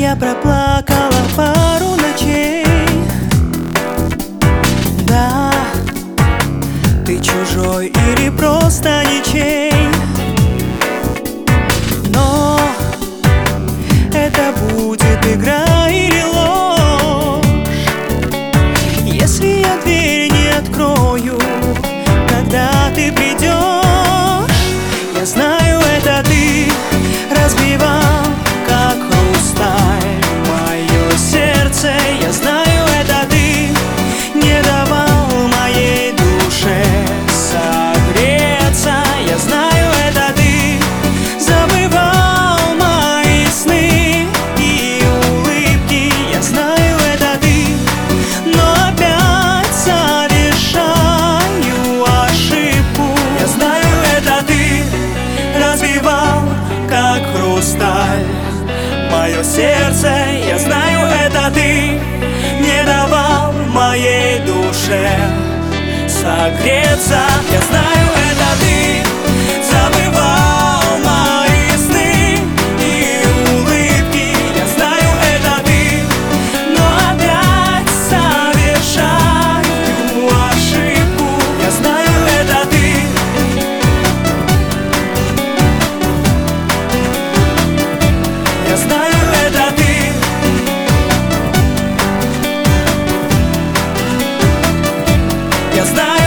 Я проплакала пару ночей. Да, ты чужой или просто ничей, но это будет игра или ложь. Если я дверь не открою, когда ты придешь, я знаю, это ты разбивал, как хрусталь, мое сердце. Я знаю, это ты не давал моей душе согреться. Я знаю, это ты забывал мои сны и улыбки. Я знаю, это ты, но опять совершаю ошибку. Я знаю, это ты разбивал, как хрусталь, мое сердце. Я знаю, это ты не давал моей душе согреться. Я знаю, это ты забывал мои сны и улыбки. Я знаю, это ты, но опять совершаю ошибку. Я знаю, это ты. Я знаю, это ты. Я знаю.